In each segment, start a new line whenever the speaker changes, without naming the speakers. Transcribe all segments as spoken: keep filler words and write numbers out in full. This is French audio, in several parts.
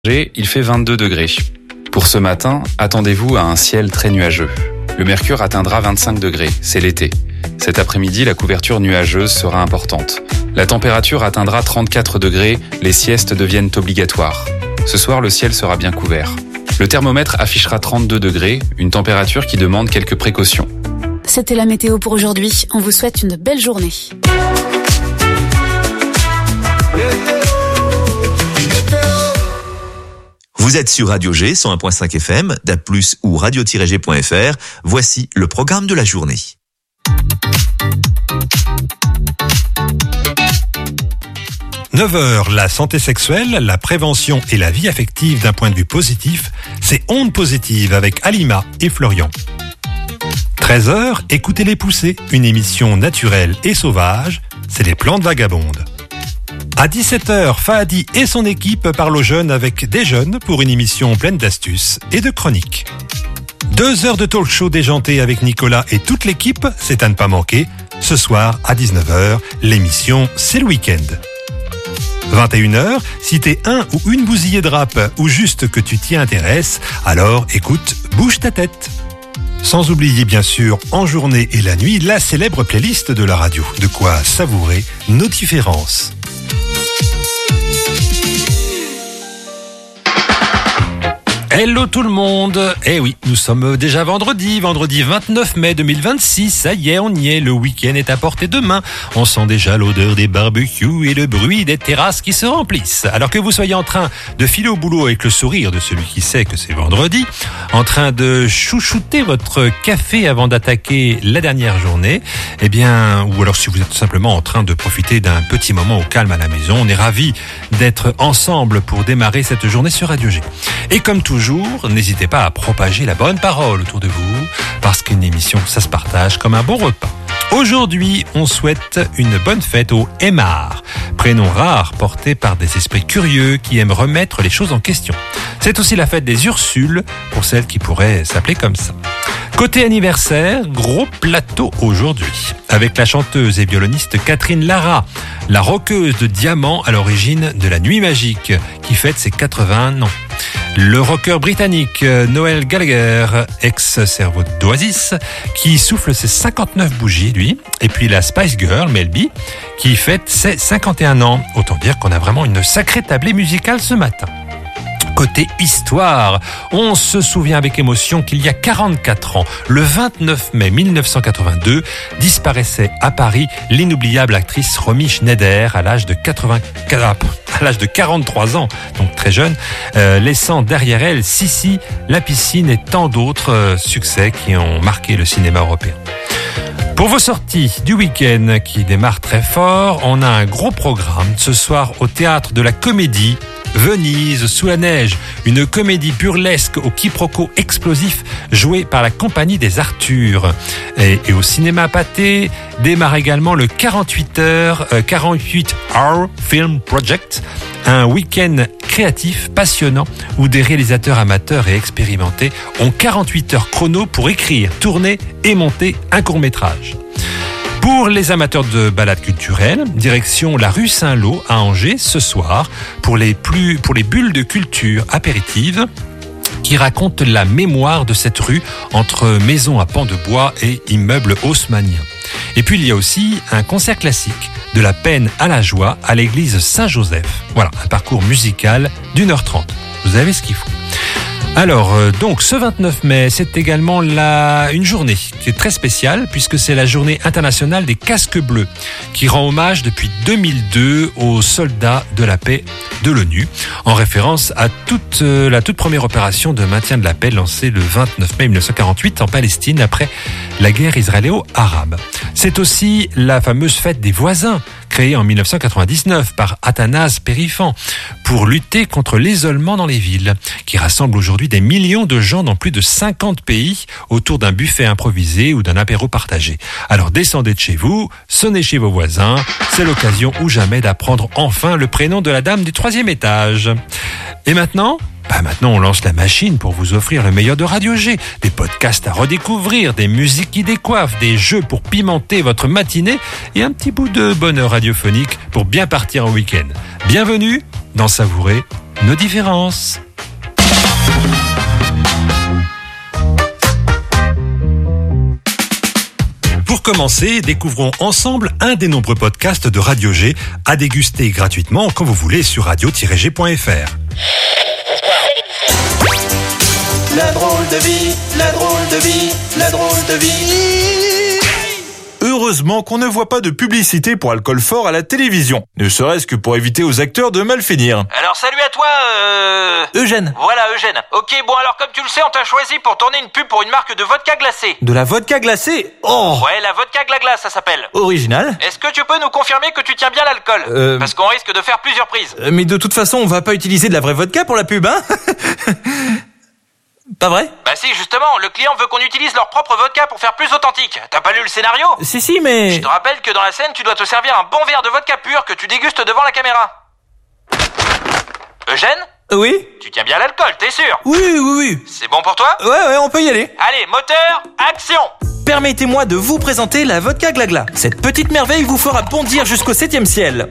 Il fait vingt-deux degrés. Pour ce matin, attendez-vous à un ciel très nuageux. Le mercure atteindra vingt-cinq degrés, c'est l'été. Cet après-midi, la couverture nuageuse sera importante. La température atteindra trente-quatre degrés, les siestes deviennent obligatoires. Ce soir, le ciel sera bien couvert. Le thermomètre affichera trente-deux degrés, une température qui demande quelques précautions.
C'était la météo pour aujourd'hui. On vous souhaite une belle journée.
Vous êtes sur Radio G, cent un virgule cinq F M, D A B plus, ou radio tiret g point f r. Voici le programme de la journée.
neuf heures, la santé sexuelle, la prévention et la vie affective d'un point de vue positif, c'est Ondes Positives avec Alima et Florian. treize heures, écoutez les poussées, une émission naturelle et sauvage, c'est les plantes vagabondes. À dix-sept heures, Fahadi et son équipe parlent aux jeunes avec des jeunes pour une émission pleine d'astuces et de chroniques. Deux heures de talk show déjanté avec Nicolas et toute l'équipe, c'est à ne pas manquer. Ce soir, à dix-neuf heures, l'émission C'est le week-end. vingt et une heures, si t'es un ou une bousillée de rap ou juste que tu t'y intéresses, alors écoute, bouge ta tête. Sans oublier bien sûr, en journée et la nuit, la célèbre playlist de la radio. De quoi savourer nos différences. Hello tout le monde. Eh oui, nous sommes déjà vendredi, vendredi vingt-neuf mai deux mille vingt-six. Ça y est, on y est, le week-end est à portée de main. On sent déjà l'odeur des barbecues et le bruit des terrasses qui se remplissent. Alors que vous soyez en train de filer au boulot avec le sourire de celui qui sait que c'est vendredi, en train de chouchouter votre café avant d'attaquer la dernière journée, eh bien, ou alors si vous êtes tout simplement en train de profiter d'un petit moment au calme à la maison, on est ravis d'être ensemble pour démarrer cette journée sur Radio G. Et comme toujours, n'hésitez pas à propager la bonne parole autour de vous, parce qu'une émission, ça se partage comme un bon repas. Aujourd'hui, on souhaite une bonne fête aux Aymar, prénom rare porté par des esprits curieux qui aiment remettre les choses en question. C'est aussi la fête des Ursules, pour celles qui pourraient s'appeler comme ça. Côté anniversaire, gros plateau aujourd'hui, avec la chanteuse et violoniste Catherine Lara, la rockeuse de diamant à l'origine de la Nuit Magique, qui fête ses quatre-vingt-un ans. Le rocker britannique Noel Gallagher, ex-cerveau d'Oasis, qui souffle ses cinquante-neuf bougies, lui. Et puis la Spice Girl, Mel B, qui fête ses cinquante et un ans. Autant dire qu'on a vraiment une sacrée tablée musicale ce matin. Côté histoire, on se souvient avec émotion qu'il y a quarante-quatre ans, le vingt-neuf mai mille neuf cent quatre-vingt-deux, disparaissait à Paris l'inoubliable actrice Romy Schneider à l'âge de quatre-vingt-quatre, à l'âge de quarante-trois ans, donc très jeune, euh, laissant derrière elle Sissi, La Piscine et tant d'autres euh, succès qui ont marqué le cinéma européen. Pour vos sorties du week-end qui démarrent très fort, on a un gros programme ce soir au Théâtre de la Comédie, Venise sous la neige, une comédie burlesque au quiproquo explosif jouée par la Compagnie des Arthurs. Et, et au cinéma Pathé démarre également le quarante-huit heures, euh, quarante-huit hour Film Project, un week-end créatif, passionnant, où des réalisateurs amateurs et expérimentés ont quarante-huit heures chrono pour écrire, tourner et monter un court-métrage. Pour les amateurs de balades culturelles, direction la rue Saint-Lô à Angers ce soir pour les, plus, pour les bulles de culture apéritives qui racontent la mémoire de cette rue entre maisons à pans de bois et immeubles haussmanniens. Et puis il y a aussi un concert classique de la peine à la joie à l'église Saint-Joseph. Voilà, un parcours musical d'une heure trente. Vous avez ce qu'il faut. Alors, euh, donc, ce vingt-neuf mai, c'est également la, une journée qui est très spéciale puisque c'est la journée internationale des casques bleus qui rend hommage depuis deux mille deux aux soldats de la paix de l'ONU en référence à toute, euh, la toute première opération de maintien de la paix lancée le vingt-neuf mai mille neuf cent quarante-huit en Palestine après la guerre israélo-arabe. C'est aussi la fameuse fête des voisins créée en mille neuf cent quatre-vingt-dix-neuf par Athanase Périfan pour lutter contre l'isolement dans les villes, qui rassemble aujourd'hui des millions de gens dans plus de cinquante pays autour d'un buffet improvisé ou d'un apéro partagé. Alors descendez de chez vous, sonnez chez vos voisins, c'est l'occasion ou jamais d'apprendre enfin le prénom de la dame du troisième étage. Et maintenant ? Bah maintenant on lance la machine pour vous offrir le meilleur de Radio G, des podcasts à redécouvrir, des musiques qui décoiffent, des jeux pour pimenter votre matinée et un petit bout de bonheur radiophonique pour bien partir en week-end. Bienvenue dans Savourer nos différences. Pour commencer, découvrons ensemble un des nombreux podcasts de Radio G à déguster gratuitement quand vous voulez sur radio tiret g point f r.
La drôle de vie, la drôle de vie, la drôle de vie.
Heureusement qu'on ne voit pas de publicité pour alcool fort à la télévision, ne serait-ce que pour éviter aux acteurs de mal finir.
Alors salut à toi, euh...
Eugène.
Voilà, Eugène. Ok, bon alors comme tu le sais, on t'a choisi pour tourner une pub pour une marque de vodka glacé.
De la vodka glacée? Oh!
Ouais, la vodka glagla, ça s'appelle.
Original.
Est-ce que tu peux nous confirmer que tu tiens bien l'alcool?
Euh...
Parce qu'on risque de faire plusieurs prises.
Euh, mais de toute façon, on va pas utiliser de la vraie vodka pour la pub, hein? Pas vrai?
Bah si, justement, le client veut qu'on utilise leur propre vodka pour faire plus authentique. T'as pas lu le scénario?
Si, si, mais...
Je te rappelle que dans la scène, tu dois te servir un bon verre de vodka pur que tu dégustes devant la caméra. Eugène?
Oui?
Tu tiens bien l'alcool, t'es sûr?
Oui, oui, oui.
C'est bon pour toi?
Ouais, ouais, on peut y aller.
Allez, moteur, action!
Permettez-moi de vous présenter la vodka glagla. Cette petite merveille vous fera bondir jusqu'au septième ciel.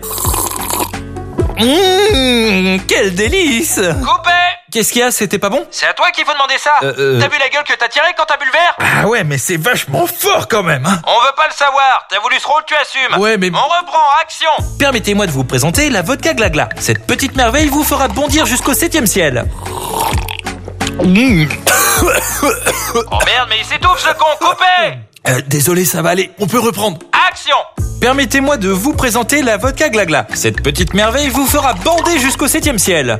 Mmh, quel délice!
Coupé!
Qu'est-ce qu'il y a? C'était pas bon?
C'est à toi qu'il faut demander ça.
Euh, euh...
T'as vu la gueule que t'as tirée quand t'as bu le verre?
Ah ouais, mais c'est vachement fort quand même, hein.
On veut pas le savoir. T'as voulu ce rôle, tu assumes.
Ouais, mais...
On reprend, action.
Permettez-moi de vous présenter la vodka glagla. Cette petite merveille vous fera bondir jusqu'au septième ciel. Mmh.
Oh merde, mais il s'étouffe ce con, coupé.
euh, Désolé, ça va aller. On peut reprendre.
Action.
Permettez-moi de vous présenter la vodka glagla. Cette petite merveille vous fera bander jusqu'au septième ciel.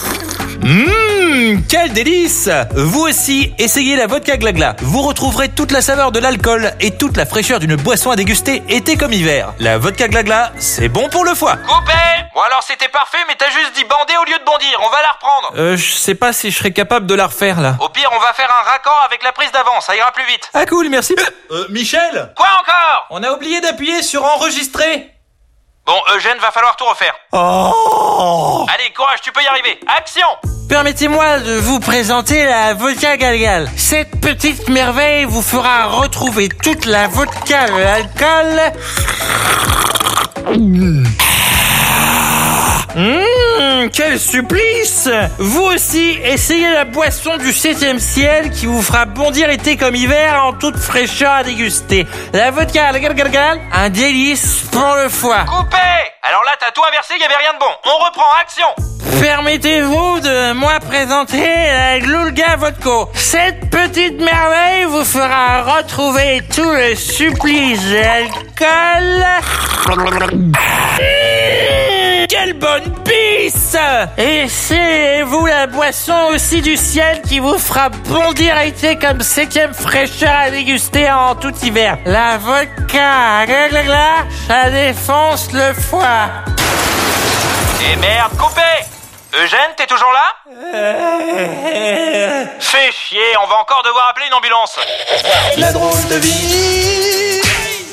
Mmh, quel délice! Vous aussi, essayez la vodka glagla. Vous retrouverez toute la saveur de l'alcool et toute la fraîcheur d'une boisson à déguster été comme hiver. La vodka glagla, c'est bon pour le foie.
Coupé! Bon alors c'était parfait, mais t'as juste dit bander au lieu de bondir. On va la reprendre.
Euh, je sais pas si je serais capable de la refaire là.
Au pire, on va faire un raccord avec la prise d'avant, ça ira plus vite.
Ah cool, merci. Euh, Michel?
Quoi encore?
On a oublié d'appuyer sur enregistrer.
Bon, Eugène, va falloir tout refaire.
Oh!
Allez, courage, tu peux y arriver. Action!
Permettez-moi de vous présenter la vodka glagla. Cette petite merveille vous fera retrouver toute la vodka de l'alcool. Mmh. Mmh, quel supplice! Vous aussi, essayez la boisson du septième ciel qui vous fera bondir été comme hiver en toute fraîcheur à déguster. La vodka glagla, un délice pour le foie.
Coupé! Alors là, t'as tout inversé, y avait rien de bon. On reprend, action!
Permettez-vous de moi présenter la Glulga Vodka. Cette petite merveille vous fera retrouver tout le supplice de l'alcool. Mmh, quelle bonne pisse! Et c'est vous la boisson aussi du ciel qui vous fera bondir été comme septième fraîcheur à déguster en tout hiver. La vodka, glagla, ça défonce le foie.
Et merde, coupé! Eugène, t'es toujours là? Fais chier, on va encore devoir appeler une ambulance.
La drôle de vie.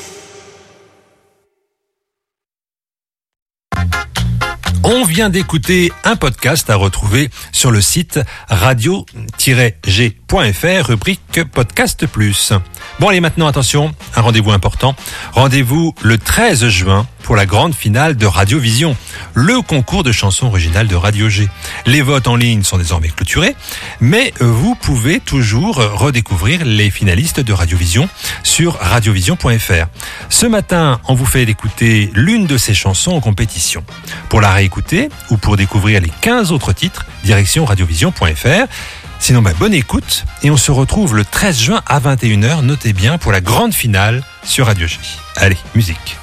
On vient d'écouter un podcast à retrouver sur le site radio tiret g point f r, rubrique Podcast Plus. Bon allez, maintenant attention, un rendez-vous important. Rendez-vous le treize juin pour la grande finale de Radiovision, le concours de chansons originales de Radio G. Les votes en ligne sont désormais clôturés, mais vous pouvez toujours redécouvrir les finalistes de Radiovision sur radiovision point f r. Ce matin, on vous fait écouter l'une de ces chansons en compétition. Pour la réécouter ou pour découvrir les quinze autres titres, direction radiovision point f r. Sinon, bah, bonne écoute et on se retrouve le treize juin à vingt et une heures, notez bien, pour la grande finale sur Radio G. Allez, musique.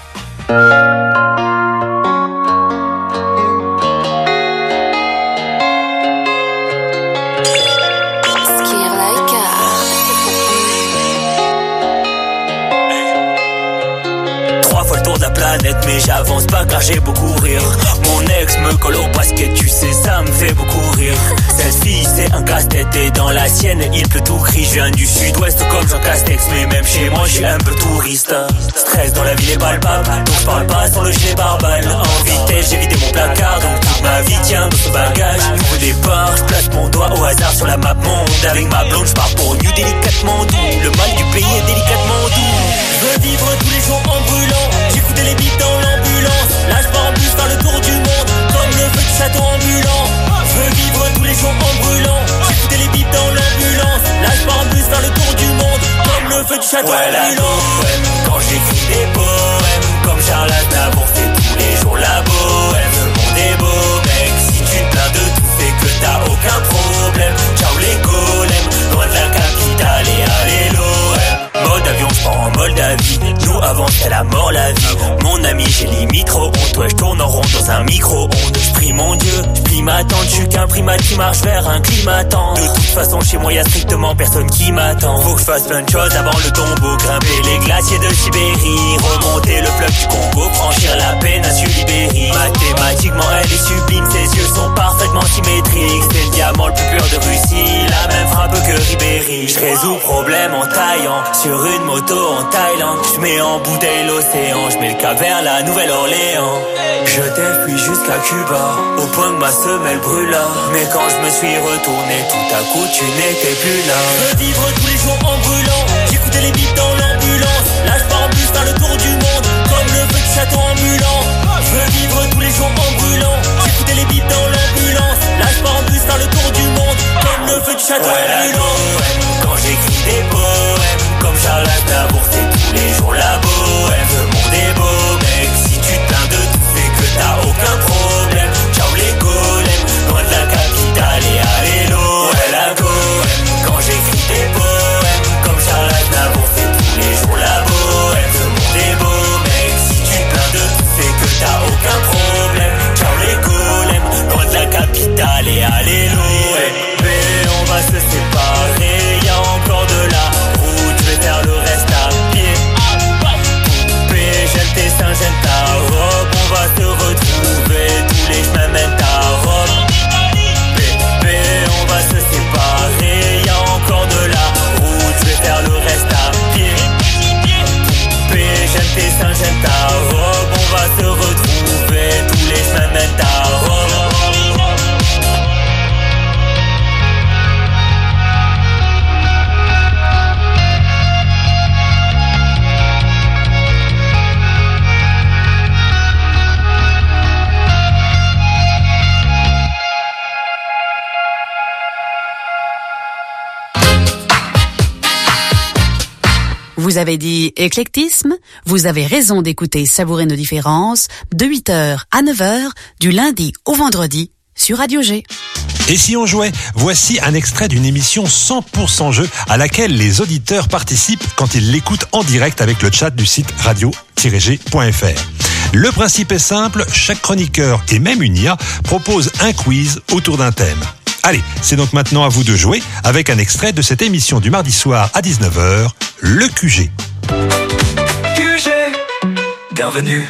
Mais j'avance pas car j'ai beaucoup rire. Mon ex me colle au basket, tu sais ça me fait beaucoup rire. Cette fille c'est un casse-tête et dans la sienne il pleut tout gris. Je viens du sud-ouest comme Jean Castex, mais même chez moi je suis un peu touriste. Stress dans la ville est palpable, donc je parle pas sans le gilet barbale. En vitesse j'ai vidé mon placard, donc toute ma vie tient dans ce bagage. Nouveau départ, je place mon doigt au hasard sur la map monde. Avec ma blonde je pars pour New délicatement doux. Le mal du pays est délicatement doux. Je veux vivre tous les jours en brûlant. J'écoutais les beats dans l'ambulance. Là je pars en bus faire le tour du monde, comme le feu du château ambulant. Je veux du château ambulant. Quand j'écris des poèmes, comme Charles Aznavour fait tous les jours la bohème. Le monde est beau, mec, si tu te plains de tout, c'est que t'as aucun problème. Ciao les golems, loin de la capitale et allez l'O M. Mode avion, je pars en Moldavie. Nous avant c'était la mort la vie. Mon ami j'ai limite trop honte. Ouais je tourne en rond dans un micro-ondes. Je prie mon Dieu, je plie ma tante. Je suis qu'un primate qui marche vers un climatant. De toute façon chez moi y'a strictement personne qui m'attend. Faut que je fasse plein de choses avant le tombeau. Grimper les glaciers de Sibérie. Remonter le fleuve du Congo. Franchir la péninsule Ibérie. Mathématiquement elle est sublime. Ses yeux sont parfaitement symétriques. C'est le diamant le plus pur de Russie. La même frappe que Ribéry. Je résous problème en taillant sur une moto en Thaïlande. Je mets en bouteille l'océan. Je mets le cap vers la Nouvelle-Orléans. Je t'ai jusqu'à Cuba, au point que ma semelle brûla. Mais quand je me suis retourné, tout à coup tu n'étais plus là. Je veux vivre tous les jours en brûlant. J'écoutais les bips dans l'ambulance. Là je pars en bus faire le tour du monde, comme le feu du château ambulant. Je veux vivre tous les jours en brûlant. J'écoutais les bips dans l'ambulance. Là je pars en bus faire le tour du monde, comme le feu du château ambulant. Quand j'écris des poèmes, comme Charles Aznavour fait tous les jours la bohème. Le monde est beau mec, si tu te plains de tout, c'est que t'as aucun problème. Ciao les golems, loin de la capitale et allez l'O M. La goème, quand j'écris des poèmes, comme Charles Aznavour fait tous les jours la bohème. Le monde est beau mec, si tu te plains de tout, c'est que t'as aucun problème. Ciao les golems, loin de la capitale et allez l'O M. Mais on va se séparer, y'a encore de la route, je vais faire le reste à pied. Poupée, j'aime tes seins, j'aime ta robe, on va se retrouver, tous les chemins mènent à Rome. Bébé, on va se séparer, y'a encore de la route, je vais faire le reste à pied. Poupée, j'aime tes seins, j'aime ta robe, on va se retrouver, tous les chemins mènent à Rome.
Vous avez dit éclectisme, vous avez raison d'écouter Savourer nos différences de huit heures à neuf heures du lundi au vendredi sur Radio G.
Et si on jouait? Voici un extrait d'une émission cent pour cent jeu à laquelle les auditeurs participent quand ils l'écoutent en direct avec le chat du site radio tiret g point f r. Le principe est simple, chaque chroniqueur et même une I A propose un quiz autour d'un thème. Allez, c'est donc maintenant à vous de jouer avec un extrait de cette émission du mardi soir à dix-neuf heures, le Q G.
Q G, bienvenue.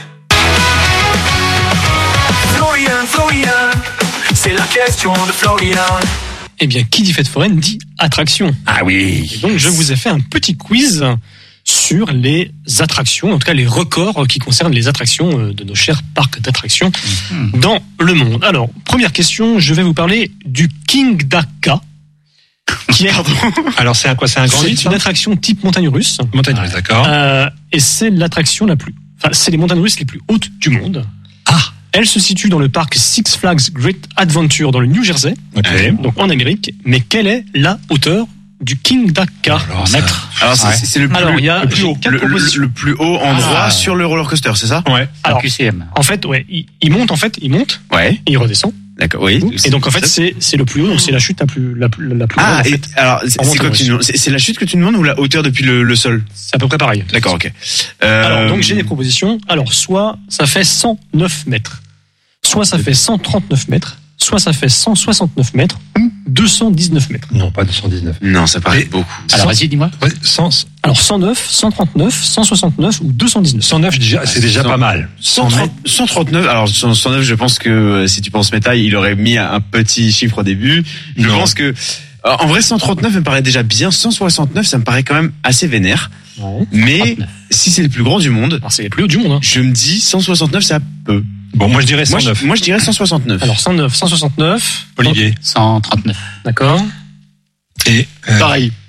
Florian, Florian, c'est la question de Florian.
Eh bien, qui dit fête foraine dit attraction.
Ah oui.
Et donc, je vous ai fait un petit quiz sur les attractions, en tout cas les records qui concernent les attractions de nos chers parcs d'attractions mmh. dans le monde. Alors, première question, je vais vous parler du King Daka. Qui est...
Alors, c'est un quoi? C'est un grand
C'est
vide,
une attraction type montagne russe.
Montagne russe, d'accord.
Euh, et c'est l'attraction la plus... Enfin, c'est les montagnes russes les plus hautes du monde.
Ah.
Elle se situe dans le parc Six Flags Great Adventure dans le New Jersey,
okay.
donc en Amérique. Mais quelle est la hauteur du King Daka?
Alors, ça... Alors c'est, ouais. c'est le plus,
Alors, il y a
le plus haut, le, le, le plus haut endroit ah. sur le roller coaster, c'est ça?
Ouais. Alors, en fait, ouais, il, il monte en fait, il monte.
Ouais.
Et il redescend.
D'accord. Oui.
Et donc en fait, c'est c'est le plus haut, donc c'est la chute la plus la plus la plus
ah,
grande.
Et
en fait,
alors c'est, c'est quoi que tu demandes? C'est, c'est la chute que tu demandes ou la hauteur depuis le, le sol?
C'est à peu près pareil.
D'accord, ok.
Euh... Alors donc j'ai des propositions. Alors soit ça fait cent neuf mètres, soit ça fait cent trente-neuf mètres, soit ça fait cent soixante-neuf mètres ou deux cent dix-neuf mètres.
Non, pas deux cent dix-neuf.
Non, ça paraît
Mais,
beaucoup.
Alors vas-y, dis-moi.
Ouais, cent...
Alors cent neuf, cent trente-neuf, cent soixante-neuf ou deux cent dix-neuf.
cent neuf, déjà, c'est déjà
cent,
pas mal.
cent trente, cent trente-neuf, alors cent neuf, je pense que si tu penses métal, il aurait mis un petit chiffre au début. Je non. pense que, en vrai, cent trente-neuf me paraît déjà bien. cent soixante-neuf, ça me paraît quand même assez vénère. Ouais, mais cent trente-neuf. Si c'est le plus grand du monde,
alors c'est le plus haut du monde. Hein.
Je me dis cent soixante-neuf, ça peut.
Bon, moi je dirais cent neuf.
Moi je, moi, je dirais cent soixante-neuf.
Alors cent neuf, cent soixante-neuf.
Olivier.
cent trente-neuf. D'accord.
Et euh,
pareil.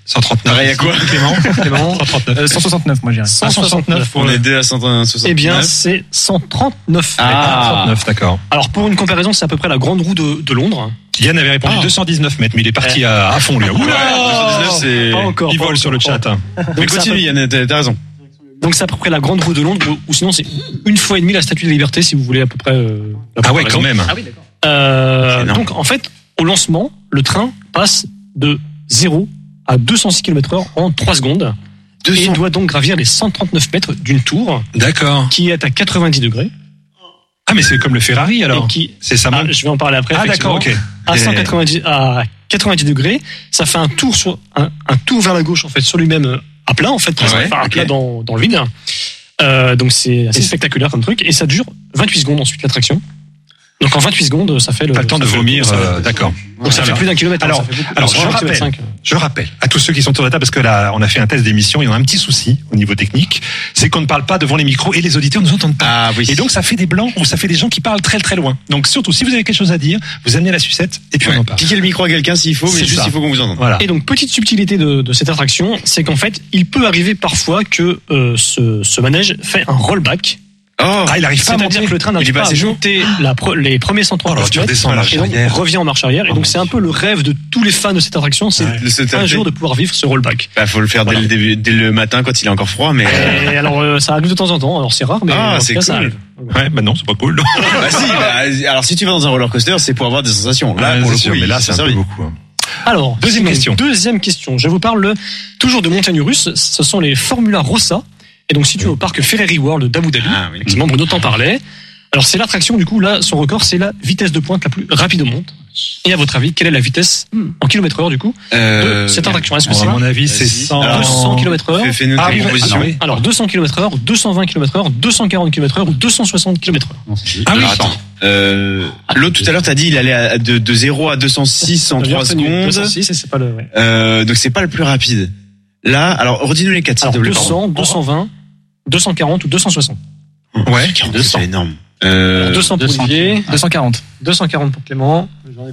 cent trente-neuf.
Pareil à quoi?
Clément, Clément.
cent trente-neuf.
Euh, cent soixante-neuf, moi, je dirais.
cent soixante-neuf.
On est deux à cent soixante-neuf.
Eh bien, c'est cent trente-neuf.
Ah.
cent trente-neuf, d'accord.
Alors, pour une comparaison, c'est à peu près la grande roue de, de Londres.
Yann avait répondu
Ah.
deux cent dix-neuf mètres, mais il est parti
Eh.
à, à fond, lui. Oula,
deux cent dix-neuf, c'est...
Pas encore.
il
pas
vole
encore,
sur le
pas
chat.
encore.
hein.
Mais
Donc, c'est à
continue,
peu-
Yann, t'as t'as raison.
Donc, c'est à peu près la grande roue de Londres, ou, ou sinon, c'est une fois et demie la Statue de la Liberté, si vous voulez à peu près. Euh, la
Ah ouais,
comparaison.
quand même.
Ah oui, d'accord.
Euh,
C'est énorme.
donc, en fait, au lancement, le train passe de zéro à deux cent six kilomètres heure en trois secondes.
deux
Et
cents.
il doit donc gravir les cent trente-neuf mètres d'une tour
D'accord.
qui est à quatre-vingt-dix degrés.
Ah, mais c'est comme le Ferrari, alors.
Et qui,
C'est ça,
ah,
monte.
je vais en parler après.
Ah, d'accord,
effectivement.
ok.
À cent quatre-vingt-dix, à quatre-vingt-dix degrés, ça fait un tour sur un, un tour vers la gauche en fait sur lui-même euh, à plat en fait, presque,
Ouais,
enfin, à
ok.
plat dans, dans le vide. Euh, donc c'est assez spectaculaire comme truc et ça dure vingt-huit secondes ensuite l'attraction. Donc en vingt-huit secondes, ça fait le.
Pas le temps de
ça fait-
vomir,
ça fait-
euh, d'accord.
Donc ça fait
Alors-
plus d'un kilomètre. hein,
Alors,
ça fait beaucoup.
alors
Ça
je
fait un
rappelle,
kilomètre cinq.
je rappelle à tous ceux qui sont autour de la table, parce que là, on a fait un test d'émission, il y a un petit souci au niveau technique, c'est qu'on ne parle pas devant les micros et les auditeurs ne nous entendent pas.
Ah oui.
Et donc ça fait des blancs ou ça fait des gens qui parlent très très loin. Donc surtout, si vous avez quelque chose à dire, vous amenez la sucette et puis
Ouais.
on en parle.
Piquez le micro à quelqu'un s'il faut, mais
C'est
juste
ça.
il faut qu'on vous entende.
Voilà.
Et donc petite subtilité de, de cette attraction, c'est qu'en fait, il peut arriver parfois que euh, ce, ce manège fait un rollback.
Oh,
Ah, il arrive pas à
C'est-à-dire
monter.
que le train
Il est
n'arrive
pas
pas à
assez chaud.
monter la pro- les premiers cent
Oh là,
trente-neuf
tu
mètres
redescends en marche
et donc
arrière.
revient en marche arrière. Et
Oh,
donc c'est un peu le rêve de tous les fans de cette attraction, c'est
Le- ce
un
tapé.
jour de pouvoir vivre ce rollback.
Bah, faut le faire dès,
Voilà.
le début, dès le matin quand il est encore froid, mais. euh,
Et alors euh, ça arrive de temps en temps, alors c'est rare, mais
Ah,
en tout
c'est
cas, ça
cool.
arrive.
Ouais, bah non, c'est pas cool.
Bah si, bah, alors si tu vas dans un roller coaster, c'est pour avoir des sensations. Là,
Ouais,
pour
c'est
le
sûr,
coup,
mais là,
il
c'est
s'en
un peu
servi.
beaucoup. hein.
Alors
Deuxième
sinon,
question.
Deuxième question. Je vous parle toujours de montagnes russes. Ce sont les Formula Rossa. Et donc situé au parc Ferrari World d'Abu Dhabi.
Ah, oui.
Effectivement, Bruno t'en parlait. Alors c'est l'attraction du coup là, son record c'est la vitesse de pointe la plus rapide au monde. Et à votre avis, quelle est la vitesse en kilomètres heure du coup
Euh,
de cette attraction? Est-ce que
Bon,
c'est
à mon avis, c'est
Vas-y.
cent.
Alors,
deux cents kilomètres heure?
Fais- Fais-nous
Ah,
tes
oui,
propositions.
alors, oui.
Alors deux cents kilomètres heure, deux cent vingt kilomètres heure, deux cent quarante kilomètres heure ou deux cent soixante kilomètres heure?
Ah oui,
Alors, attends. Euh, l'autre tout à l'heure t'as dit il allait à- de, de zéro à deux cent six en trois secondes.
deux cent six et c'est pas le. Ouais.
Euh, donc c'est pas le plus rapide. Là, alors redis-nous les quatre s'il te
Alors
plaît.
deux cents, deux cent vingt, deux cent quarante ou deux cent soixante.
Ouais.
deux cents. C'est énorme. Euh,
Alors deux cents pour
deux cents.
Olivier,
deux cent quarante.
deux cent quarante pour Clément.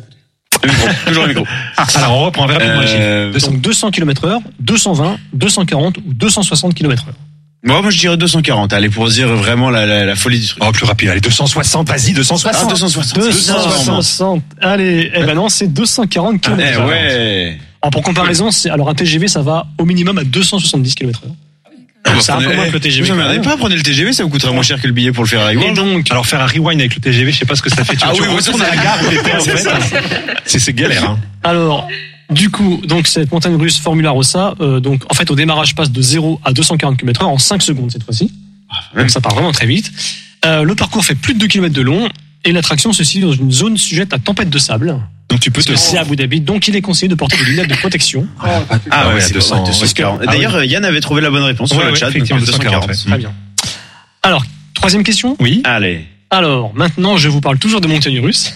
le micro, toujours le micro.
Alors, on reprend rapidement les chiffres.
Euh,
Donc deux cents kilomètres heure, deux cent vingt, deux cent quarante ou deux cent soixante kilomètres heure.
Moi, moi je dirais deux cent quarante. Allez, pour dire vraiment la, la, la folie du truc.
Oh, plus rapide. Allez, deux cent soixante, vas-y, deux cent
Ah,
soixante.
deux cent soixante.
deux cent soixante. Allez, eh ben non, c'est deux cent quarante
Eh
kilomètres heure.
ouais.
Alors pour comparaison, c'est alors un T G V ça va au minimum à deux cent soixante-dix kilomètres heure.
Ah, bah,
C'est un peu
prenez-
moins que le T G V,
Vous emmerdez
quand même.
pas, prenez le T G V, ça vous coûtera moins cher que le billet pour le faire à
Et
World.
donc
Alors, faire un rewind avec le T G V, je sais pas ce que ça fait. Tu,
Ah
tu
oui, oui,
retournes
ça,
à la
c'est-
gare où t'étais, en
c'est
fait.
ça.
C'est, c'est galère, hein.
Alors, du coup, donc cette montagne russe Formula Rossa, euh, donc en fait au démarrage passe de zéro à deux cent quarante kilomètres heure en cinq secondes cette fois-ci.
même.
Donc ça part vraiment très vite. Euh, le parcours fait plus de deux kilomètres de long et l'attraction se situe dans une zone sujette à tempête de sable.
Donc, tu peux
Parce
te.
que c'est à Abu Dhabi, donc il est conseillé de porter des lunettes de protection.
Ah
ouais,
ouais,
à
c'est
deux cents,
deux cent quarante.
ouais.
D'ailleurs, Yann avait trouvé la bonne réponse sur
Ouais,
le
ouais,
chat. donc
effectivement,
deux cent quarante.
deux cent quarante,
Très bien. Alors, troisième question.
Oui.
Allez.
Alors, maintenant, je vous parle toujours de montagnes russes.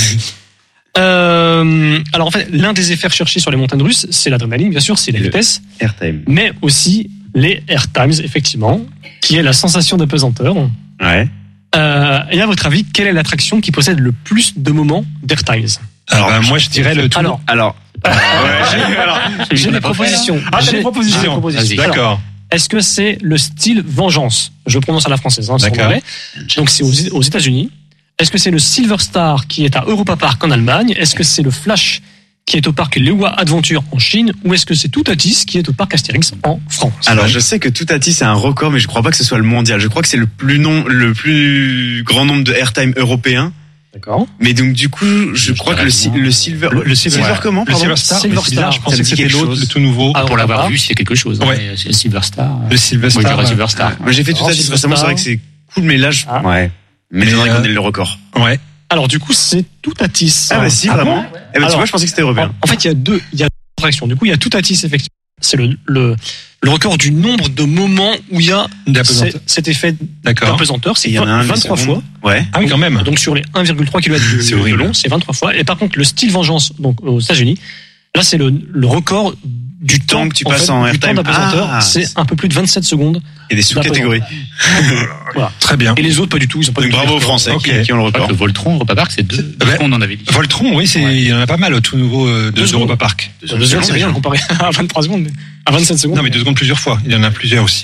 euh, alors, en fait, l'un des effets recherchés sur les montagnes russes, c'est l'adrénaline, bien sûr, c'est la
Le-
vitesse,
Airtime.
mais aussi les air times, effectivement, qui est la sensation d'apesanteur.
Ouais.
Euh, et à votre avis, quelle est l'attraction qui possède le plus de moments d'air times?
Alors, bah, moi, je dirais le tout.
Alors,
Alors.
j'ai j'ai des propositions.
Ah, t'as
J'ai-
des propositions.
j'ai des propositions.
D'accord.
Alors, est-ce que c'est le style Vengeance? Je prononce à la française, hein, c'est en
D'accord.
anglais. Donc c'est aux, aux États-Unis. Est-ce que c'est le Silver Star qui est à Europa Park en Allemagne? Est-ce que c'est le Flash qui est au parc Lewa Adventure en Chine? Ou est-ce que c'est Toutatis qui est au parc Astérix en France?
Alors, je sais que Toutati c'est un record, mais je crois pas que ce soit le mondial. Je crois que c'est le plus non, le plus grand nombre de airtime européens.
D'accord.
Mais donc, du coup, je crois que le, si- le silver,
Le, le
silver,
ouais.
comment,
Le
pardon?
Silver Star.
Silver
le Silver,
Star.
je pensais
Ça me
que
dit
c'était
quelque
l'autre,
chose.
le tout nouveau.
Ah,
Pour l'avoir
voilà.
vu, c'est quelque chose.
Ouais.
Ouais. C'est le Silver Star.
Le Silver
Moi, je
Star.
dirais Silver Star.
Moi, j'ai fait
Alors,
Toutati
Silver
récemment, c'est
Star.
vrai que c'est cool, mais là, je...
Ah.
ouais. Mais
Mais,
j'aimerais
euh,
qu'on ait le record.
Ouais.
Alors du coup, c'est Toutatis.
Ah, bah si,
Ah
vraiment.
bon
Eh ben, tu
Alors,
vois, je pensais que c'était européen.
En fait, il y a deux, il y a deux attractions. Du coup, il y a Toutatis, effectivement. C'est le, le, le record du nombre de moments où il y a
D'apesanteur.
cet- cet effet
D'accord.
d'apesanteur. C'est
Il y en a un, mais
vingt-trois
c'est
fois.
bon. Ouais.
Ah oui, quand même.
Donc sur les un virgule trois kilomètres de,
C'est
de
horrible.
long, c'est vingt-trois fois. Et par contre, le style Vengeance, donc aux États-Unis, là, c'est le, le record du temps,
temps que tu
en
passes
fait,
en
du
airtime.
temps d'apesanteur,
Ah,
c'est un peu plus de vingt-sept secondes.
Et des sous-catégories.
Voilà.
Très bien.
Et les autres, pas du tout. Ils ont pas
Donc
du tout
bravo aux
de record.
Français
Ok.
qui, qui ont le record.
Le Voltron, Europa Park, c'est deux. Deux
Ouais.
secondes, on avait dit.
Voltron, oui, c'est, il y en a pas mal au tout nouveau euh, de
Deux secondes.
Europa Park.
Deux secondes, c'est rien comparé à vingt-trois secondes, mais à vingt-sept secondes.
Non, mais deux secondes plusieurs fois. Il y en a plusieurs aussi.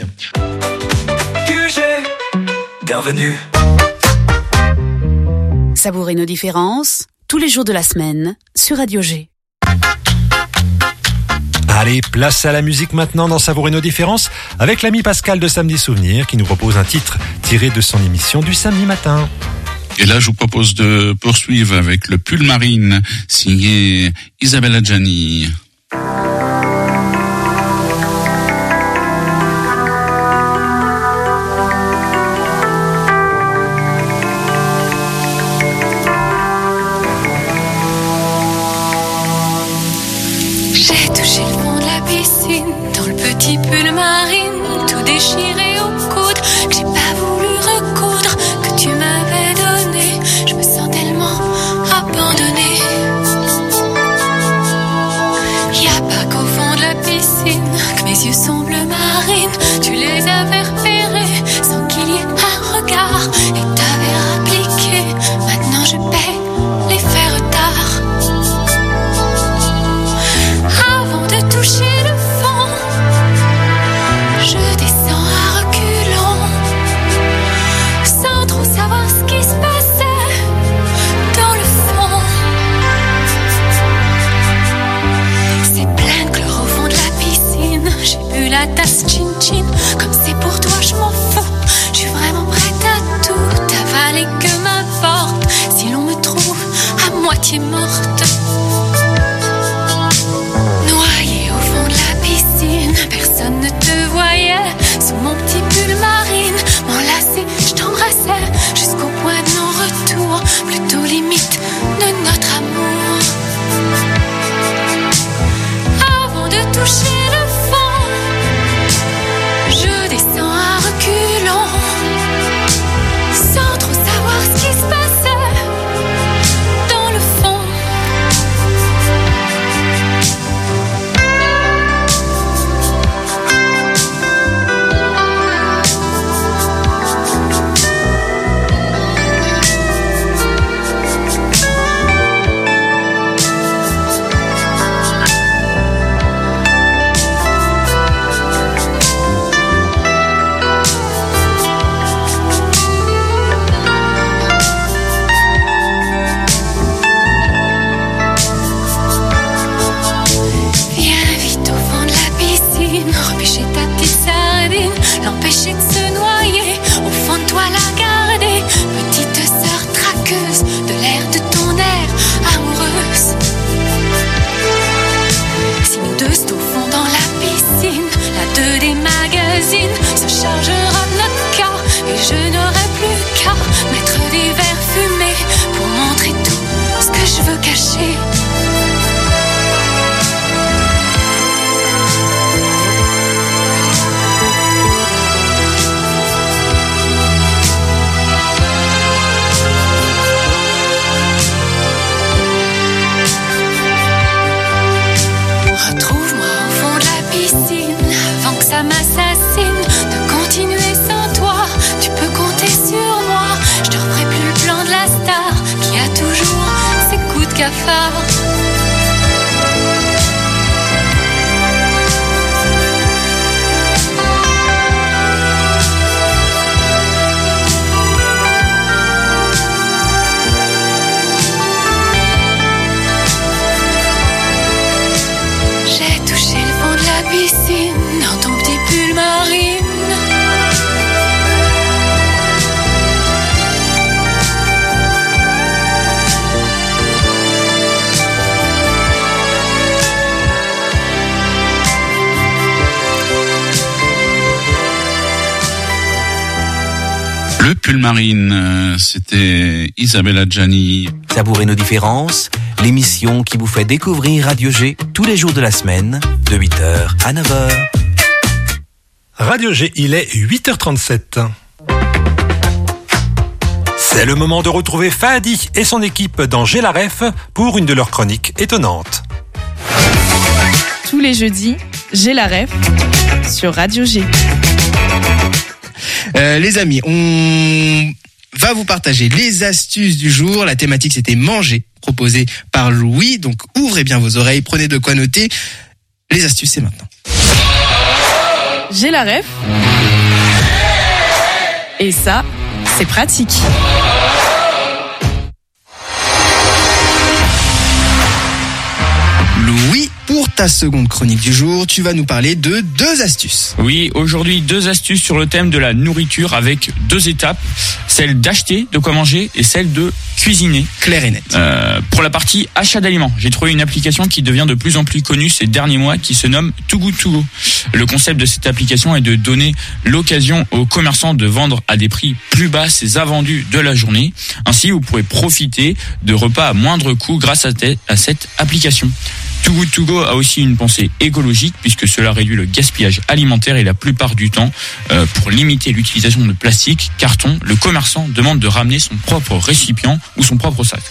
Bienvenue.
Savourez nos différences tous les jours de la semaine sur Radio G.
Allez, place à la musique maintenant dans Savourer nos différences avec l'ami Pascal de Samedi Souvenir qui nous propose un titre tiré de son émission du samedi matin.
Et là, je vous propose de poursuivre avec le pull marine signé Isabelle Adjani.
J'ai touché le fond de la piscine, dans le petit pull marine, tout déchiré au coude, que j'ai pas voulu recoudre, que tu m'avais donné. Je me sens tellement abandonnée. Y a pas qu'au fond de la piscine que mes yeux sont bleu marine. Tu les avais repérés sans qu'il y ait un regard et t'avais appliqué. Maintenant je paie les faits retard. Avant de toucher le fond, je descends à reculons, sans trop savoir ce qui se passait dans le fond. C'est plein de chlore au fond de la piscine. J'ai bu la tasse chin-chin, comme c'est pour toi je m'en fous. Je suis vraiment prête à tout avaler, que m'importe si l'on me trouve à moitié morte. Noyé au fond de la piscine, personne ne te voyait. Sous mon petit pull marine, m'enlacer, je t'embrassais jusqu'au point de non-retour, plutôt limite de notre amour. Avant de toucher le fond, je descends à reculons, sans trop savoir ce qui se passait dans le fond. Viens vite au fond de la piscine, repêcher ta petite sardine, l'empêcher de se noyer, au fond de toi la garder, petite sœur traqueuse de l'air de ton air amoureuse. Si nous deux c'est au fond dans la piscine, la deux des magazines se chargera de notre cas, et je n'aurai plus qu'à mettre des verres fumés pour montrer tout ce que je veux cacher. Retrouve-moi au fond de la piscine, avant que ça m'assassine, de continuer sans toi. Tu peux compter sur moi, je te referai plus le plan de la star qui a toujours ses coups de cafard. J'ai touché le fond de la piscine, dans ton petit pull marine.
Le pull marine, euh, c'était Isabelle Adjani.
Savourez nos différences, l'émission qui vous fait découvrir Radio G tous les jours de la semaine, de huit heures à neuf heures.
Radio G, il est huit heures trente-sept. C'est le moment de retrouver Fadi et son équipe dans G la Ref pour une de leurs chroniques étonnantes.
Tous les jeudis, j'ai la ref sur Radio G.
Euh, les amis, on va vous partager les astuces du jour. La thématique, c'était manger, proposée par Louis. Donc, ouvrez bien vos oreilles, prenez de quoi noter. Les astuces, c'est maintenant.
J'ai la ref. Et ça, c'est pratique.
Louis, pour ta seconde chronique du jour, tu vas nous parler de deux astuces.
Oui, aujourd'hui, deux astuces sur le thème de la nourriture avec deux étapes. Celle d'acheter de quoi manger et celle de cuisiner.
Clair et net.
Euh, pour la partie achat d'aliments, j'ai trouvé une application qui devient de plus en plus connue ces derniers mois qui se nomme Too Good To Go. Le concept de cette application est de donner l'occasion aux commerçants de vendre à des prix plus bas ses invendus de la journée. Ainsi, vous pourrez profiter de repas à moindre coût grâce à, te- à cette application. Too Good To Go a aussi une pensée écologique puisque cela réduit le gaspillage alimentaire et la plupart du temps, euh, pour limiter l'utilisation de plastique, carton, le commerçant demande de ramener son propre récipient ou son propre sac.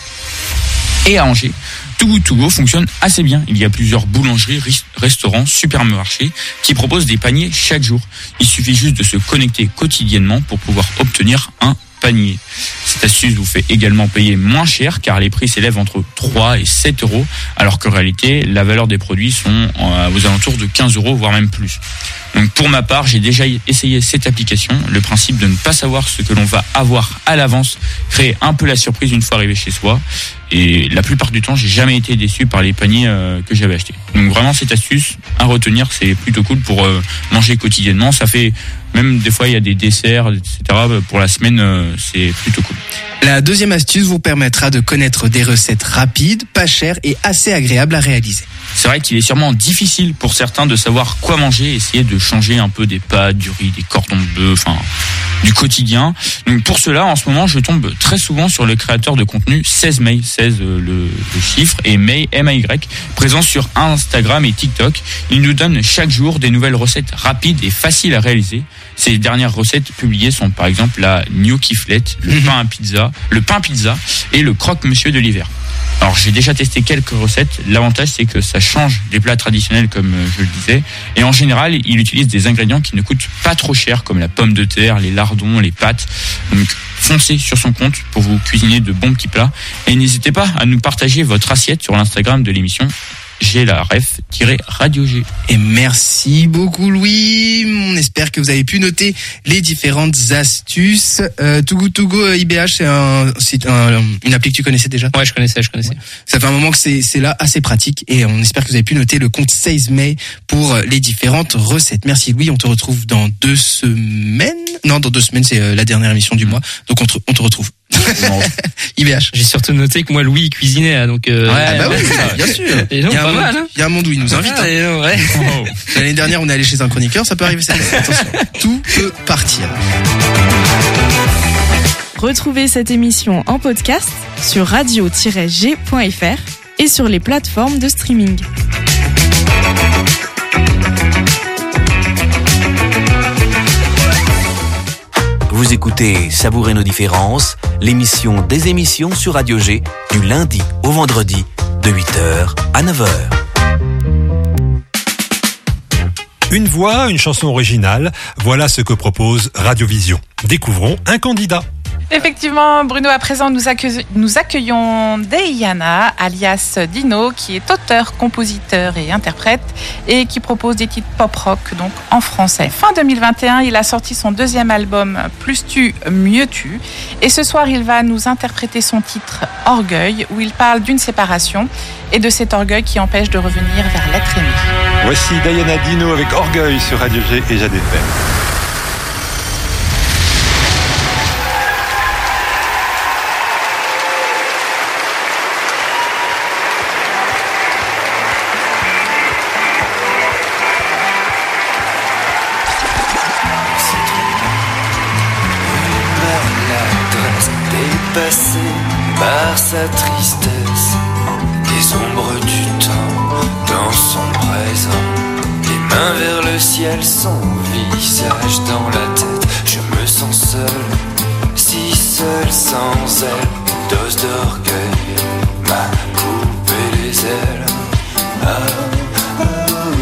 Et à Angers, Too Good To Go fonctionne assez bien. Il y a plusieurs boulangeries, ris- restaurants, supermarchés qui proposent des paniers chaque jour. Il suffit juste de se connecter quotidiennement pour pouvoir obtenir un panier. Cette astuce vous fait également payer moins cher car les prix s'élèvent entre trois et sept euros alors qu'en réalité la valeur des produits sont aux alentours de quinze euros voire même plus. Donc pour ma part j'ai déjà essayé cette application. Le principe de ne pas savoir ce que l'on va avoir à l'avance crée un peu la surprise une fois arrivé chez soi et la plupart du temps j'ai jamais été déçu par les paniers euh, que j'avais achetés. Donc vraiment cette astuce à retenir, c'est plutôt cool pour euh, manger quotidiennement. Ça fait même des fois il y a des desserts, et cetera. Pour la semaine, euh, c'est plutôt cool.
La deuxième astuce vous permettra de connaître des recettes rapides, pas chères et assez agréables à réaliser.
C'est vrai qu'il est sûrement difficile pour certains de savoir quoi manger, essayer de changer un peu des pâtes, du riz, des cordons de bœuf, enfin du quotidien. Donc pour cela, en ce moment, je tombe très souvent sur le créateur de contenu seize May, seize le, le chiffre, et May, M A Y, présent sur Instagram et TikTok. Il nous donne chaque jour des nouvelles recettes rapides et faciles à réaliser. Ces dernières recettes publiées sont par exemple la gnocchiflette, le pain à pizza, le pain pizza et le croque-monsieur de l'hiver. Alors j'ai déjà testé quelques recettes. L'avantage c'est que ça change des plats traditionnels comme je le disais. Et en général, il utilise des ingrédients qui ne coûtent pas trop cher comme la pomme de terre, les lardons, les pâtes. Donc foncez sur son compte pour vous cuisiner de bons petits plats. Et n'hésitez pas à nous partager votre assiette sur l'Instagram de l'émission. J'ai la ref-radio G.
Et merci beaucoup Louis. On espère que vous avez pu noter les différentes astuces. Euh, Too Good To Go I B H, c'est, un, c'est un, une appli que tu connaissais déjà?
Ouais, je connaissais, je connaissais.
Ça fait un moment que c'est, c'est là assez pratique et on espère que vous avez pu noter le compte seize May pour les différentes recettes. Merci Louis, on te retrouve dans deux semaines. Non, dans deux semaines, c'est la dernière émission du mois. Donc on te, on te retrouve. I B H.
J'ai surtout noté que moi Louis cuisinait là, donc euh...
ouais, ah bah oui, bien sûr.
Et donc,
il y a
pas
un
mal,
monde,
hein.
Il y a un monde où il nous invite.
Ah,
hein.
ouais.
Oh. L'année dernière, on est allé chez un chroniqueur, ça peut arriver cette année. Attention, tout peut partir.
Retrouvez cette émission en podcast sur radio tiret g point f r et sur les plateformes de streaming.
Vous écoutez Savourer nos différences, l'émission des émissions sur Radio G, du lundi au vendredi, de huit heures à neuf heures.
Une voix, une chanson originale, voilà ce que propose Radiovision. Découvrons un candidat.
Effectivement, Bruno, à présent, nous, accueille, nous accueillons Deiana, alias Dino, qui est auteur, compositeur et interprète, et qui propose des titres pop-rock, donc en français. Fin deux mille vingt et un, il a sorti son deuxième album, Plus tu, mieux tu, et ce soir, il va nous interpréter son titre Orgueil, où il parle d'une séparation, et de cet orgueil qui empêche de revenir vers l'être aimé.
Voici Deiana Dino avec Orgueil sur Radio G et Jade F M.
Dépassé par sa tristesse, les ombres du temps dans son présent, les mains vers le ciel, son visage dans la tête. Je me sens seul, si seul sans elle. Une dose d'orgueil m'a coupé les ailes. Ah, ah, ah.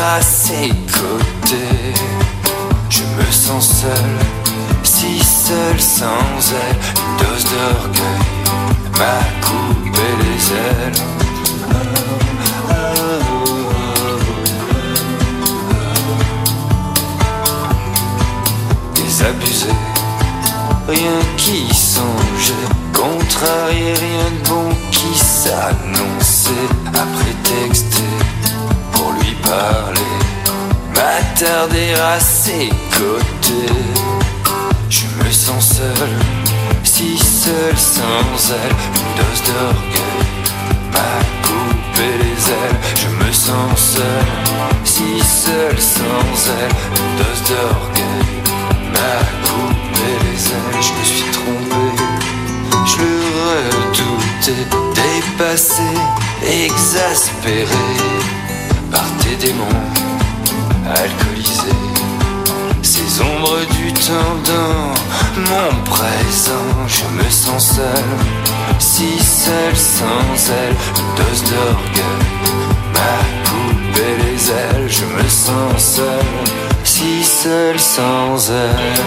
à ses côtés. Je me sens seul, si seul sans elle. Une dose d'orgueil m'a coupé les ailes. Désabusé, rien qui songeait, contrarié, rien de bon qui s'annonçait. À prétexter pour lui parler, m'attarder à ses côtés. Je me sens seul, si seul sans elle. Une dose d'orgueil m'a coupé les ailes. Je me sens seul, si seul sans elle. Une dose d'orgueil m'a coupé les ailes. Je me suis trompé, je le redoutais, dépassé, exaspéré par tes démons alcoolisés. Ces ombres du temps dans mon présent. Je me sens seul, si seul sans elle. Une dose d'orgueil m'a coupé les ailes. Je me sens seul, si seul sans elle.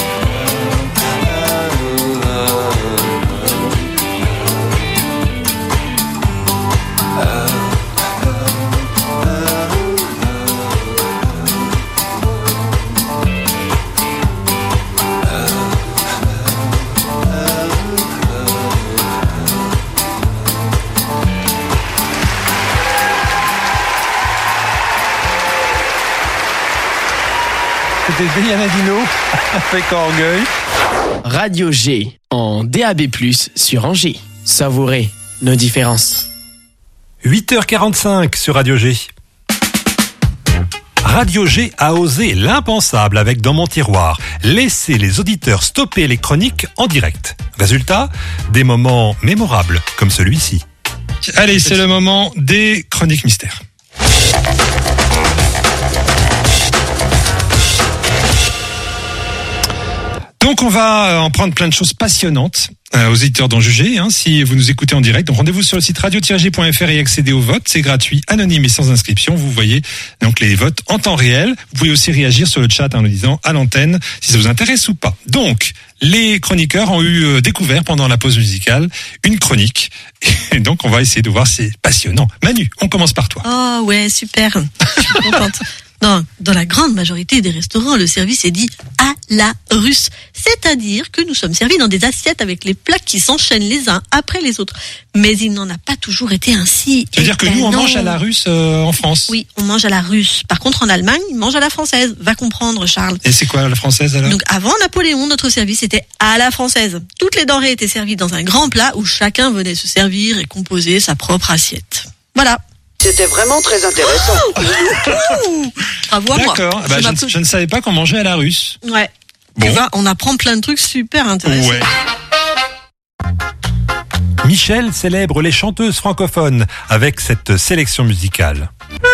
C'était Diana Dino avec Orgueil.
Radio G en D A B plus, sur Angers. Savourez nos différences.
huit heures quarante-cinq sur Radio G. Radio G a osé l'impensable avec Dans mon tiroir, laisser les auditeurs stopper les chroniques en direct. Résultat, des moments mémorables comme celui-ci.
Allez, c'est le moment des chroniques mystères. Donc on va en prendre plein de choses passionnantes euh, aux éditeurs d'en juger. Hein, si vous nous écoutez en direct, donc rendez-vous sur le site radio tiret g point f r et accédez au vote. C'est gratuit, anonyme et sans inscription. Vous voyez donc les votes en temps réel. Vous pouvez aussi réagir sur le chat en nous disant à l'antenne si ça vous intéresse ou pas. Donc les chroniqueurs ont eu euh, découvert pendant la pause musicale une chronique. Et donc on va essayer de voir, c'est passionnant. Manu, on commence par toi.
Oh ouais, super. Je suis contente. Dans, dans la grande majorité des restaurants, le service est dit à la russe. C'est-à-dire que nous sommes servis dans des assiettes avec les plats qui s'enchaînent les uns après les autres. Mais il n'en a pas toujours été ainsi.
C'est-à-dire que
ben
nous, on
non.
mange à la russe euh, en France.
Oui, on mange à la russe. Par contre, en Allemagne, ils mangent à la française. Va comprendre, Charles.
Et c'est quoi la française alors?
Donc, avant Napoléon, notre service était à la française. Toutes les denrées étaient servies dans un grand plat où chacun venait se servir et composer sa propre assiette. Voilà.
C'était vraiment très intéressant.
Bravo à moi.
D'accord. Bah, je, ne, je ne savais pas qu'on mangeait à la russe.
Ouais.
Bon.
Tu vois, on apprend plein de trucs super intéressants.
Ouais.
Michel célèbre les chanteuses francophones avec cette sélection musicale.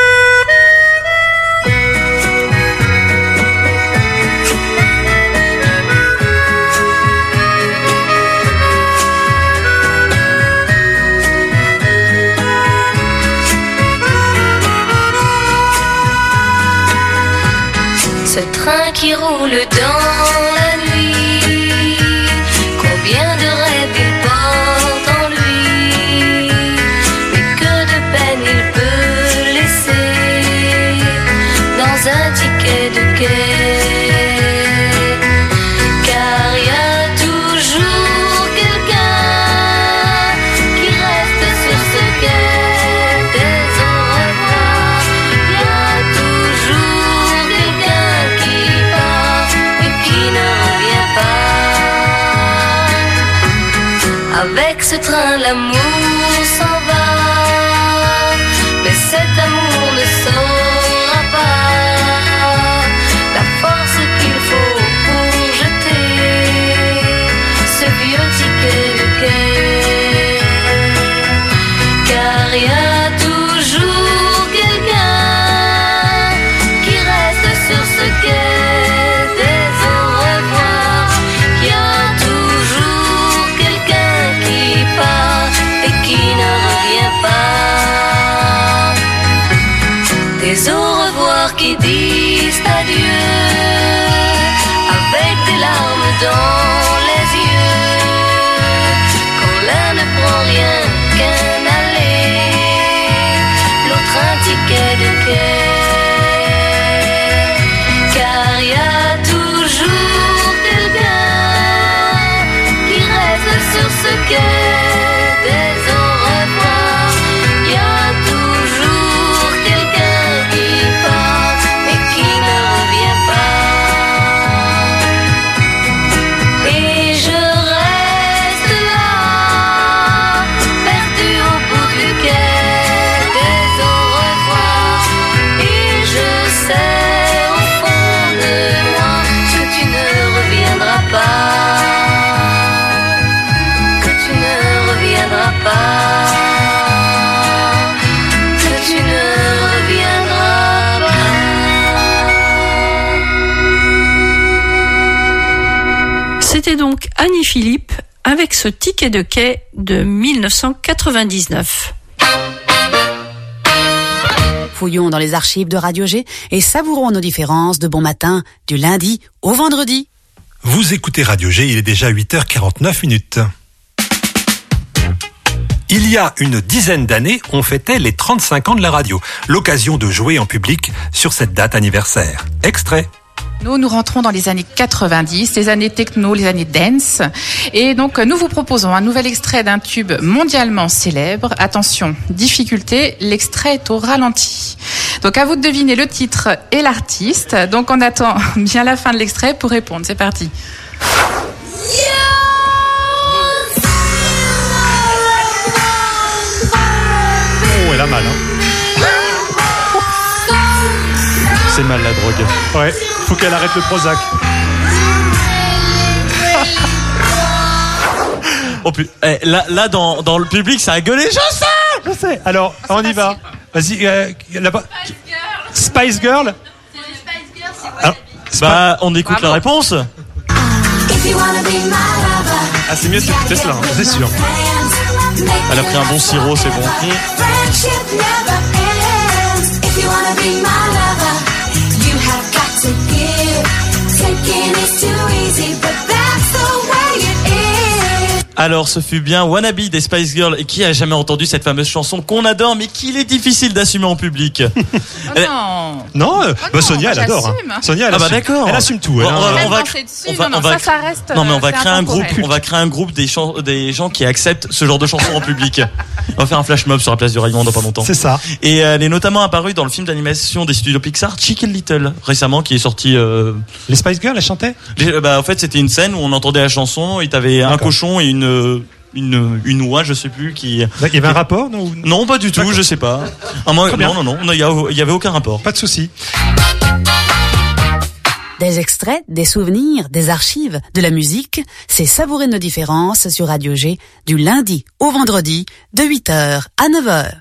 Ce train qui roule dans la nuit, combien de rêves il porte en lui, mais que de peine il peut laisser dans un ticket de quai. Car il y a toujours quelqu'un qui reste sur ce quai dès au revoir. Il y a toujours quelqu'un qui part et qui ne revient pas. Avec ce train l'amour s'en va, mais cet amour ne saura pas la force qu'il faut pour jeter ce vieux ticket de quai. Car il y a toujours quelqu'un qui reste sur ce quai dès au revoir. Il y a toujours quelqu'un qui part et qui ne revient pas. Des triste adieu, avec des larmes dans les yeux, quand l'un ne prend rien qu'un aller, l'autre un ticket de quai, car y a toujours quelqu'un qui reste sur ce quai des au revoir. Y a toujours quelqu'un qui part et qui ne revient pas. Et je reste là, perdu au bout du quai des au revoir. Et je sais au fond de moi que tu ne reviendras pas, que tu ne reviendras pas, que tu ne reviendras pas.
C'était donc Annie Philippe avec ce ticket de quai de mille neuf cent quatre-vingt-dix-neuf.
Fouillons dans les archives de Radio G et savourons nos différences de bon matin du lundi au vendredi.
Vous écoutez Radio G, il est déjà huit heures quarante-neuf minutes. Il y a une dizaine d'années, on fêtait les trente-cinq ans de la radio, l'occasion de jouer en public sur cette date anniversaire. Extrait.
Nous, nous rentrons dans les années quatre-vingt-dix, les années techno, les années dance. Et donc, nous vous proposons un nouvel extrait d'un tube mondialement célèbre. Attention, difficulté, l'extrait est au ralenti. Donc, à vous de deviner le titre et l'artiste. Donc, on attend bien la fin de l'extrait pour répondre. C'est parti.
Oh, elle a mal, hein. C'est mal la drogue. Ouais, faut qu'elle arrête le Prozac.
Oh putain, eh, là, là dans, dans le public, ça a gueulé. Je sais,
je sais. Alors, on y va. Vas-y, euh, là-bas. Spice Girl.
Alors, bah, on écoute la réponse.
Ah, c'est mieux d'écouter cela, hein, c'est sûr.
Elle a pris un bon sirop, c'est bon. Alors, ce fut bien Wannabe des Spice Girls. Et qui a jamais entendu cette fameuse chanson qu'on adore, mais qu'il est difficile d'assumer en public?
Oh non.
Non, euh,
Oh
bah
non,
Sonia, elle
moi,
adore.
j'assume.
Hein. Sonia, elle
Ah bah
assume.
d'accord.
Elle assume tout. Elle,
On
hein.
va- on va-
Marcher dessus,
on va-
non, non,
on va-
ça, ça reste.
Non mais on va
euh,
créer un groupe,
intemporel.
on va créer un groupe des, chan- des gens qui acceptent ce genre de chansons en public. On va faire un flash mob sur la place du Raymond dans pas longtemps.
C'est ça.
Et euh, elle est notamment apparue dans le film d'animation des studios Pixar, Chicken Little, récemment, qui est sorti. Euh...
Les Spice Girls, elles chantaient.
Les- bah, en fait, c'était une scène où on entendait la chanson et t'avais un cochon et une une une oie, je sais plus, qui.
Il y avait un rapport, non?
Non, pas du tout, je sais pas. Ah, moi,
Très bien.
non, non, non, il y, a- il y avait aucun rapport.
Pas de souci.
Des extraits, des souvenirs, des archives, de la musique, c'est savourer nos différences sur Radio G du lundi au vendredi de huit heures à neuf heures.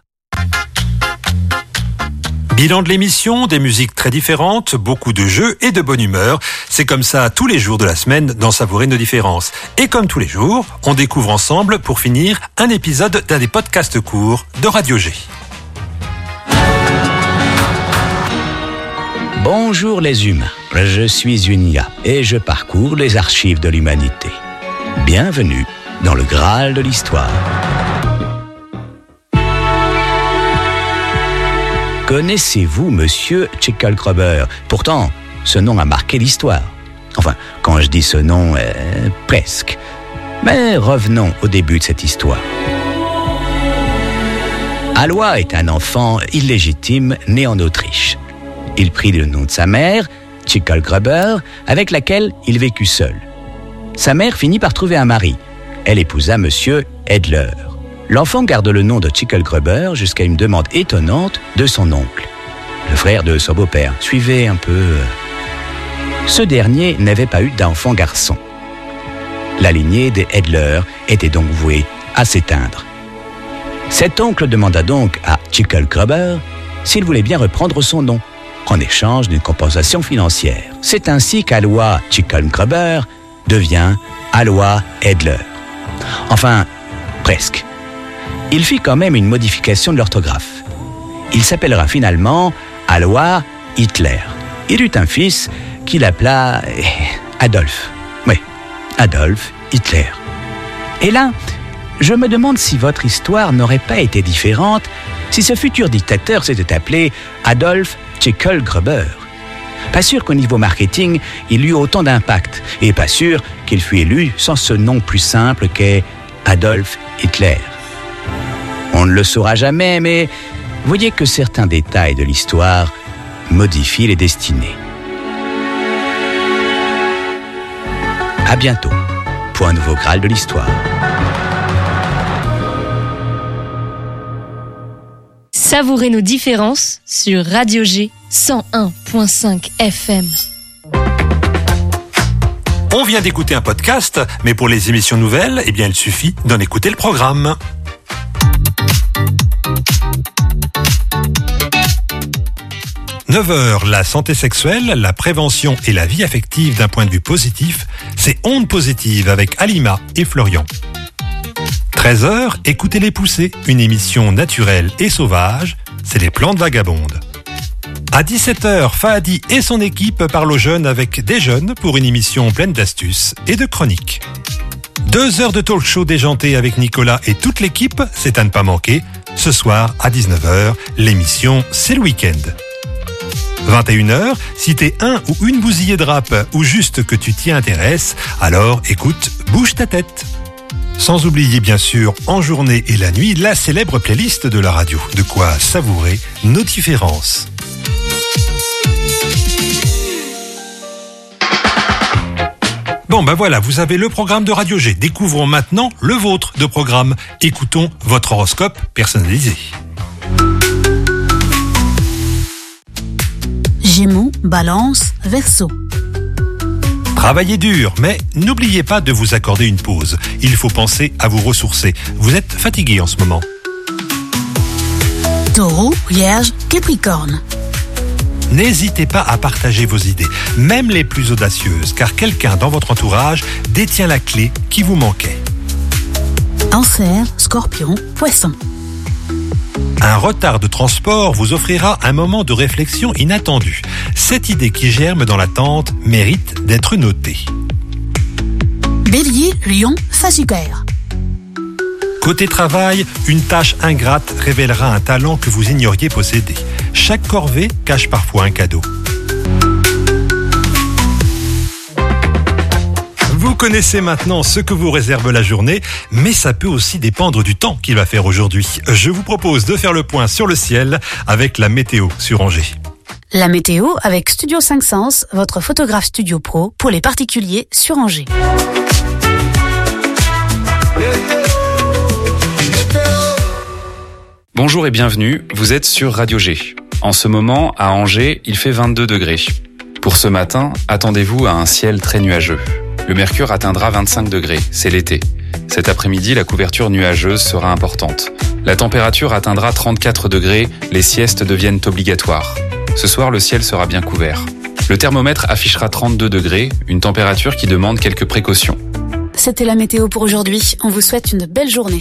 Bilan de l'émission, des musiques très différentes, beaucoup de jeux et de bonne humeur. C'est comme ça tous les jours de la semaine dans Savourer nos différences. Et comme tous les jours, on découvre ensemble, pour finir, un épisode d'un des podcasts courts de Radio G.
Bonjour les humains, je suis une I A et je parcours les archives de l'humanité. Bienvenue dans le Graal de l'histoire. Connaissez-vous Monsieur Schicklgruber? Pourtant, ce nom a marqué l'histoire. Enfin, quand je dis ce nom, euh, presque. Mais revenons au début de cette histoire. Alois est un enfant illégitime né en Autriche. Il prit le nom de sa mère, Schicklgruber, avec laquelle il vécut seul. Sa mère finit par trouver un mari. Elle épousa Monsieur Edler. L'enfant garde le nom de Schicklgruber jusqu'à une demande étonnante de son oncle, le frère de son beau-père. Suivez un peu. Ce dernier n'avait pas eu d'enfant garçon. La lignée des Edler était donc vouée à s'éteindre. Cet oncle demanda donc à Schicklgruber s'il voulait bien reprendre son nom, en échange d'une compensation financière. C'est ainsi qu'Alois Schicklgruber devient Alois Edler. Enfin, presque. Il fit quand même une modification de l'orthographe. Il s'appellera finalement Alois Hitler. il eut un fils qu'il appela eh, Adolphe. Oui, Adolphe Hitler. Et là, je me demande si votre histoire n'aurait pas été différente si ce futur dictateur s'était appelé Adolf Schicklgruber. Pas sûr qu'au niveau marketing, il eut autant d'impact, et pas sûr qu'il fût élu sans ce nom plus simple qu'est Adolf Hitler. On ne le saura jamais, mais voyez que certains détails de l'histoire modifient les destinées. À bientôt pour un nouveau Graal de l'histoire.
Savourez nos différences sur Radio G cent un virgule cinq F M.
On vient d'écouter un podcast, mais pour les émissions nouvelles, eh bien, il suffit d'en écouter le programme. neuf heures, la santé sexuelle, la prévention et la vie affective d'un point de vue positif, c'est Ondes Positives avec Alima et Florian. treize heures, écoutez les poussées, une émission naturelle et sauvage, c'est les plantes vagabondes. À dix-sept heures, Fahadi et son équipe parlent aux jeunes avec des jeunes pour une émission pleine d'astuces et de chroniques. Deux heures de talk show déjanté avec Nicolas et toute l'équipe, c'est à ne pas manquer. Ce soir, à dix-neuf heures, l'émission C'est le week-end. vingt et une heures, si t'es un ou une bousillée de rap ou juste que tu t'y intéresses, alors écoute, bouge ta tête. Sans oublier bien sûr, en journée et la nuit, la célèbre playlist de la radio. De quoi savourer nos différences. Bon ben voilà, vous avez le programme de Radio G. Découvrons maintenant le vôtre de programme. Écoutons votre horoscope personnalisé.
Gémeaux, Balance, Verseau.
Travaillez dur, mais n'oubliez pas de vous accorder une pause. Il faut penser à vous ressourcer. Vous êtes fatigué en ce moment.
Taureau, Vierge, Capricorne.
N'hésitez pas à partager vos idées, même les plus audacieuses, car quelqu'un dans votre entourage détient la clé qui vous manquait.
Cancer, Scorpion, Poisson.
Un retard de transport vous offrira un moment de réflexion inattendu. Cette idée qui germe dans l'attente mérite d'être notée.
Bélier, Lion, Sagittaire.
Côté travail, une tâche ingrate révélera un talent que vous ignoriez posséder. Chaque corvée cache parfois un cadeau. Vous connaissez maintenant ce que vous réserve la journée, mais ça peut aussi dépendre du temps qu'il va faire aujourd'hui. Je vous propose de faire le point sur le ciel avec la météo sur Angers.
La météo avec Studio cinq Sens, votre photographe studio pro pour les particuliers sur Angers.
Bonjour et bienvenue, vous êtes sur Radio G. En ce moment, à Angers, il fait vingt-deux degrés. Pour ce matin, attendez-vous à un ciel très nuageux. Le mercure atteindra vingt-cinq degrés, c'est l'été. Cet après-midi, la couverture nuageuse sera importante. La température atteindra trente-quatre degrés, les siestes deviennent obligatoires. Ce soir, le ciel sera bien couvert. Le thermomètre affichera trente-deux degrés, une température qui demande quelques précautions.
C'était la météo pour aujourd'hui. On vous souhaite une belle journée.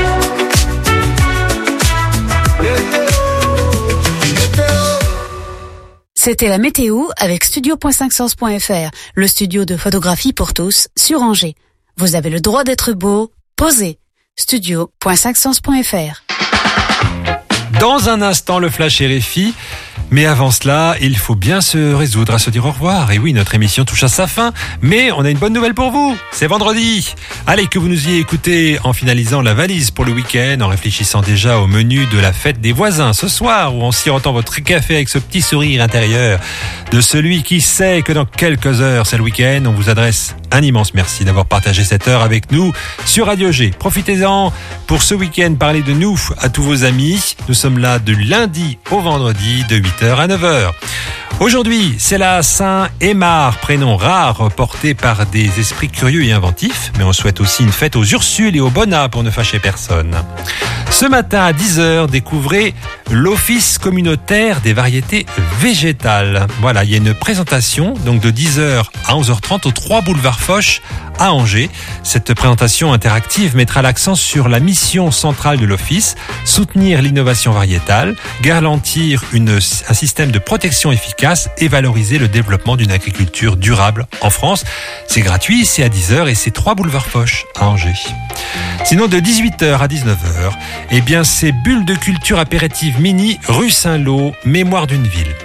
C'était la météo avec studio cinq sens point f r, le studio de photographie pour tous sur Angers. Vous avez le droit d'être beau, posez. studio cinq sens point f r.
Dans un instant, le flash R F I. Mais avant cela, il faut bien se résoudre à se dire au revoir. Et oui, notre émission touche à sa fin, mais on a une bonne nouvelle pour vous. C'est vendredi. Allez, que vous nous y écoutez en finalisant la valise pour le week-end, en réfléchissant déjà au menu de la fête des voisins ce soir, ou en sirotant votre café avec ce petit sourire intérieur de celui qui sait que dans quelques heures, c'est le week-end. On vous adresse un immense merci d'avoir partagé cette heure avec nous sur Radio G. Profitez-en pour ce week-end, parlez de nous à tous vos amis. Nous sommes là de lundi au vendredi de huit heures à neuf heures. Aujourd'hui, c'est la Saint-Aymar, prénom rare porté par des esprits curieux et inventifs, mais on souhaite aussi une fête aux Ursules et aux Bonnats pour ne fâcher personne. Ce matin à dix heures, découvrez l'Office communautaire des variétés végétales. Voilà, il y a une présentation donc de dix heures à onze heures trente au trois boulevard Foch à Angers. Cette présentation interactive mettra l'accent sur la mission centrale de l'Office, soutenir l'innovation variétale, garantir une, un système de protection efficace et valoriser le développement d'une agriculture durable en France. C'est gratuit, c'est à dix heures et c'est trois boulevard Foch à Angers. Sinon, de dix-huit heures à dix-neuf heures, eh bien, c'est Bulle de culture apéritive mini rue Saint-Lô, mémoire d'une ville.